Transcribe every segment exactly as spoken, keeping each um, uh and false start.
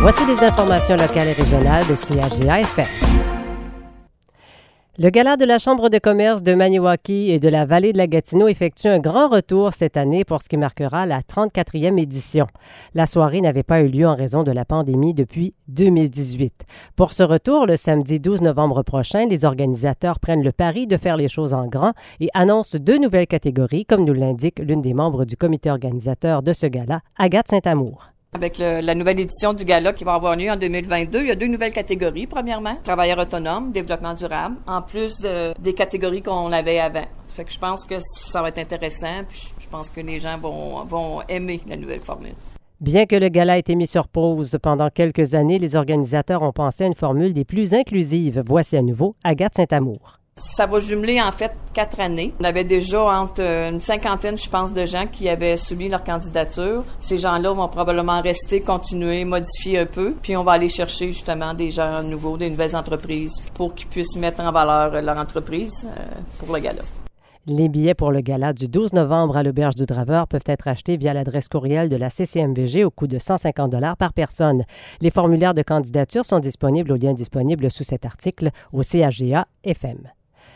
Voici les informations locales et régionales de C H G A F M. Le gala de la Chambre de commerce de Maniwaki et de la Vallée de la Gatineau effectue un grand retour cette année pour ce qui marquera la trente-quatrième édition. La soirée n'avait pas eu lieu en raison de la pandémie depuis deux mille dix-huit. Pour ce retour, le samedi douze novembre prochain, les organisateurs prennent le pari de faire les choses en grand et annoncent deux nouvelles catégories, comme nous l'indique l'une des membres du comité organisateur de ce gala, Agathe Saint-Amour. Avec le, la nouvelle édition du gala qui va avoir lieu en deux mille vingt-deux, il y a deux nouvelles catégories. Premièrement, travailleurs autonomes, développement durable, en plus de, des catégories qu'on avait avant. Fait que je pense que ça va être intéressant, puis je pense que les gens vont, vont aimer la nouvelle formule. Bien que le gala ait été mis sur pause pendant quelques années, les organisateurs ont pensé à une formule des plus inclusives. Voici à nouveau Agathe Saint-Amour. Ça va jumeler, en fait, quatre années. On avait déjà entre une cinquantaine, je pense, de gens qui avaient soumis leur candidature. Ces gens-là vont probablement rester, continuer, modifier un peu. Puis on va aller chercher, justement, des gens nouveaux, des nouvelles entreprises pour qu'ils puissent mettre en valeur leur entreprise euh, pour le gala. Les billets pour le gala du douze novembre à l'Auberge du Draveur peuvent être achetés via l'adresse courriel de la C C M V G au coût de cent cinquante dollars par personne. Les formulaires de candidature sont disponibles au lien disponible sous cet article au C H G A F M.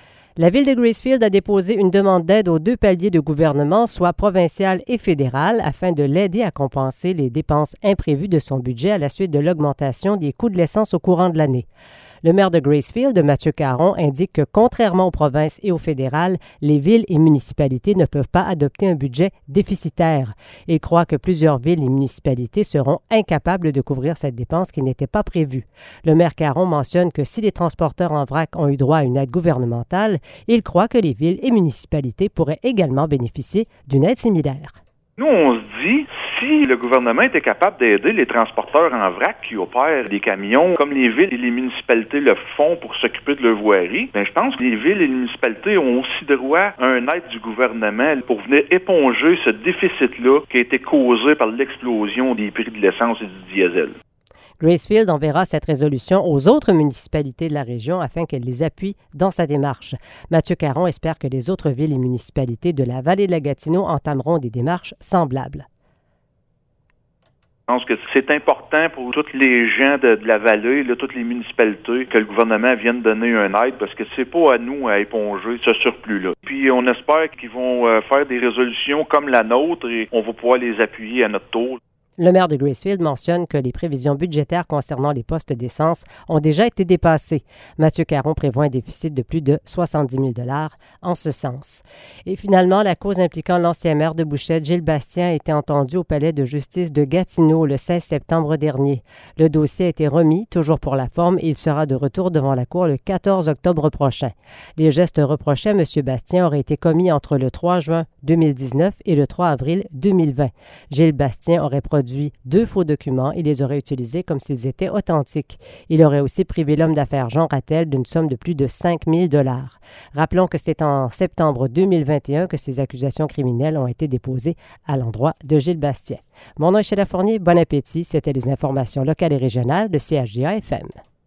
La Ville de Gracefield a déposé une demande d'aide aux deux paliers de gouvernement, soit provincial et fédéral, afin de l'aider à compenser les dépenses imprévues de son budget à la suite de l'augmentation des coûts de l'essence au courant de l'année. Le maire de Gracefield, Mathieu Caron, indique que, contrairement aux provinces et au fédéral, les villes et municipalités ne peuvent pas adopter un budget déficitaire. Il croit que plusieurs villes et municipalités seront incapables de couvrir cette dépense qui n'était pas prévue. Le maire Caron mentionne que si les transporteurs en vrac ont eu droit à une aide gouvernementale, il croit que les villes et municipalités pourraient également bénéficier d'une aide similaire. Nous, on se dit, si le gouvernement était capable d'aider les transporteurs en vrac qui opèrent des camions, comme les villes et les municipalités le font pour s'occuper de leur voirie, bien, je pense que les villes et les municipalités ont aussi droit à un aide du gouvernement pour venir éponger ce déficit-là qui a été causé par l'explosion des prix de l'essence et du diesel. Gracefield enverra cette résolution aux autres municipalités de la région afin qu'elles les appuient dans sa démarche. Mathieu Caron espère que les autres villes et municipalités de la Vallée de la Gatineau entameront des démarches semblables. Je pense que c'est important pour tous les gens de, de la vallée, là, toutes les municipalités, que le gouvernement vienne donner une aide parce que c'est pas à nous à éponger ce surplus-là. Puis on espère qu'ils vont euh, faire des résolutions comme la nôtre et on va pouvoir les appuyer à notre tour. Le maire de Gracefield mentionne que les prévisions budgétaires concernant les postes d'essence ont déjà été dépassées. Mathieu Caron prévoit un déficit de plus de soixante-dix mille dollars en ce sens. Et finalement, la cause impliquant l'ancien maire de Bouchette, Gilles Bastien, a été entendue au palais de justice de Gatineau le seize septembre dernier. Le dossier a été remis, toujours pour la forme, et il sera de retour devant la Cour le quatorze octobre prochain. Les gestes reprochés à M. Bastien auraient été commis entre le trois juin deux mille dix-neuf et le trois avril deux mille vingt. Gilles Bastien aurait produit deux faux documents et les aurait utilisés comme s'ils étaient authentiques. Il aurait aussi privé l'homme d'affaires Jean Rattel d'une somme de plus de cinq mille dollars. Rappelons que c'est en septembre deux mille vingt et un que ces accusations criminelles ont été déposées à l'endroit de Gilles Bastien. Mon nom est Sheila Fournier, bon appétit. C'était les informations locales et régionales de C H G A F M.